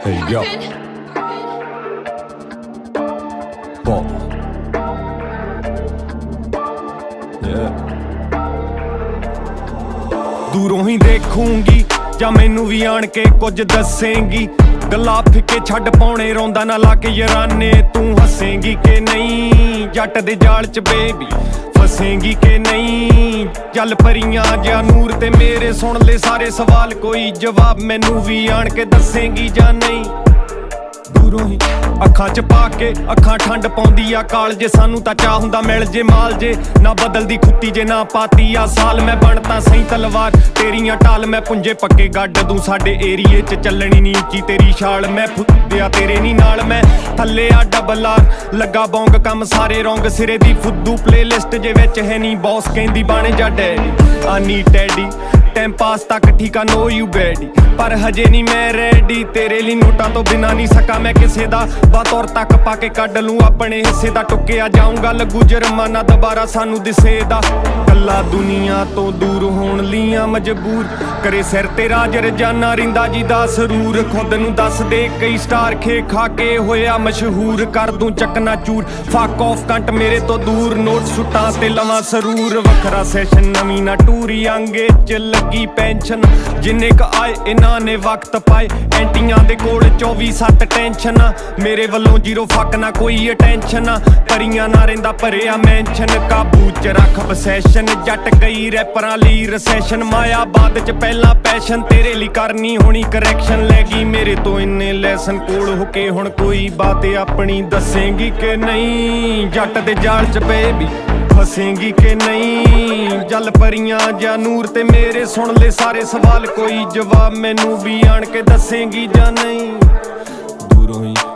Hey yo, ball. Yeah. ਦੂਰੋਂ ਹੀ ਦੇਖੂੰਗੀ ਜਾਂ ਮੈਨੂੰ ਵੀ ਆਣ ਕੇ ਕੁਝ ਦੱਸੇਂਗੀ। ਗੱਲਾਂ ਫਿੱਕੇ ਛੱਡ ਪਾਉਣੇ ਰੋਂਦਾ ਨਾ ਲਾ ਕੇ ਯਾਰਾਨੇ। ਤੂੰ ਹੱਸੇਂਗੀ ਕਿ ਨਹੀਂ ਜੱਟ ਦੇ ਜਾਲ 'ਚ ਬੇਬੀ ਫਸੇਂਗੀ ਕਿ ਨਹੀਂ। ਚੱਲ ਪਰੀਆਂ ਜਾਂ ਨੂਰ ਤੇ ਮੇਰੇ ਸੁਣ ਲੈ ਸਾਰੇ ਸਵਾਲ, ਕੋਈ ਜਵਾਬ ਮੈਨੂੰ ਵੀ ਆਣ ਕੇ ਦੱਸੇਂਗੀ ਜਾਂ ਨਹੀਂ। ਦੂਰੋਂ ਹੀ ਅੱਖਾਂ 'ਚ ਪਾ ਕੇ ਅੱਖਾਂ ਠੰਡ ਪਾਉਂਦੀ ਆ ਕਾਲ ਜੇ। ਸਾਨੂੰ ਤਾਂ ਚਾਹ ਹੁੰਦਾ ਮਿਲ ਜੇ ਮਾਲ ਜੇ ਨਾ ਬਦਲਦੀ ਖੁੱਤੀ ਜੇ ਨਾ ਪਾਤੀ ਆ ਸਾਲ। ਮੈਂ ਬਣ ਤਾਂ ਸਹੀ ਤਲਵਾਰ ਤੇਰੀਆਂ ਢਾਲ, ਮੈਂ ਪੁੰਜੇ ਪੱਕੇ ਗੱਡ ਦੂੰ ਸਾਡੇ ਏਰੀਏ 'ਚ ਚੱਲਣੀ ਨੀ ਉੱਚੀ ਤੇਰੀ ਛਾਲ। ਮੈਂ ਫੁੱਦਿਆ ਤੇਰੇ ਨੀ ਨਾਲ ਮੈਂ ਥੱਲੇ ਆ ਡਬਲ ਆਰ ਲੱਗਾ ਬੌਂਗ ਕੰਮ ਸਾਰੇ ਰੌਂਗ ਸਿਰੇ ਦੀ ਫੁੱਦੂ ਪਲੇਲਿਸਟ ਜੇ ਵਿੱਚ ਹੈ ਨੀ ਬੌਸ ਕਹਿੰਦੀ ਬਣ ਜਾ ਡੈਡੀ ਆਨੀ ਟੈਡੀ ਟਾਈਮ ਪਾਸ ਤੱਕ ਠੀਕ ਆ ਨੋ ਯੂ ਬੈਡੀ ਪਰ ਹਜੇ ਨਹੀਂ ਮੈਂ ਰੈਡੀ। ਤੇਰੇ ਲਈ ਨੋਟਾਂ ਤੋਂ ਬਿਨਾਂ ਨਹੀਂ ਸਕਾਂ ਮੈਂ ਕਿਸੇ ਦਾ ਬਾਤੌਰ ਤੱਕ ਪਾ ਕੇ ਕੱਢ ਲੂੰ ਆਪਣੇ ਹਿੱਸੇ ਦਾ। ਟੁੱਕਿਆ ਜਾਊਂਗਾ ਲੱਗੂ ਜੁਰਮਾਨਾ ਦੁਬਾਰਾ ਸਾਨੂੰ ਦਿਸੇ ਦਾ। ਕੱਲਾ ਦੁਨੀਆ ਤੋਂ ਦੂਰ ਹੋਣ ਲੀਆਂ ਮਜਬੂਰ ਕਰੇ ਸਿਰ ਤੇ ਰਾਜ ਰਜਾਨਾ ਰਿੰਦਾ ਜੀ ਦਾ ਸਰੂਰ। ਖੁਦ ਨੂੰ ਦੱਸ ਦੇ ਕਈ ਸਟਾਰ ਖੇ ਖਾ ਕੇ ਹੋਇਆ ਮਸ਼ਹੂਰ ਕਰ ਦੂੰ ਚੱਕਨਾ ਚੂਰ। ਫੱਕ ਆਫ ਕੰਟ ਮੇਰੇ ਤੋਂ ਦੂਰ ਨੋਟ ਸੁੱਟਾਂ ਤੇ ਲਵਾਂ ਸਰੂਰ। ਵੱਖਰਾ ਸੈਸ਼ਨ ਨਵੀਂ ਨਾ ਟੂਰੀ ਅੰਗੇ ਚ ਲੱਗੀ ਪੈਨਸ਼ਨ ਜਿੰਨੇ ਕ ਆਏ ਇਹਨਾਂ ਨੇ ਵਕਤ ਪਾਏ। ਐਂਟੀਆਂ ਦੇ ਕੋਲ 24/7 ਟੈਨਸ਼ਨ ਮੇਰੇ ਵੱਲੋਂ ਜ਼ੀਰੋ ਫੱਕ ਨਾ ਕੋਈ ਅਟੈਂਸ਼ਨ। ਪਰੀਆਂ ਨਾ ਰਹਿੰਦਾ ਭਰਿਆ ਮੈਂਸ਼ਨ ਕਾਬੂ ਚ ਰੱਖ ਬਸੈਸ਼ਨ। ਜੱਟ ਕਈ ਰੈਪਰਾਂ ਲਈ ਰਸੈਸ਼ਨ ਮਾਇਆ ਬਾਦ ਚ ਪਹਿਲਾਂ ਪੈਸ਼ਨ। ਤੇਰੇ ਲਈ ਕਰਨੀ ਹੋਣੀ ਕਰੈਕਸ਼ਨ ਲੈ ਗਈ ਮੇਰੇ ਤੋਂ ਇੰਨੇ ਲੈਸਨ ਕੋਲ ਹੋ ਕੇ ਹੁਣ ਕੋਈ ਬਾਤ ਆਪਣੀ ਦੱਸੇਂਗੀ ਕਿ ਨਹੀਂ। ਜੱਟ ਦੇ ਜਾਲ ਚ ਬੇਬੀ ਫਸੇਂਗੀ ਕਿ ਨਹੀਂ। ਜਲ ਪਰੀਆਂ ਜਾਂ ਨੂਰ ਤੇ ਮੇਰੇ ਸੁਣ ਲੈ ਸਾਰੇ ਸਵਾਲ, ਕੋਈ ਜਵਾਬ ਮੈਨੂੰ ਵੀ ਆਣ ਕੇ ਦੱਸੇਂਗੀ ਜਾਂ ਨਹੀਂ। ਦੂਰੋਂ ਹੀ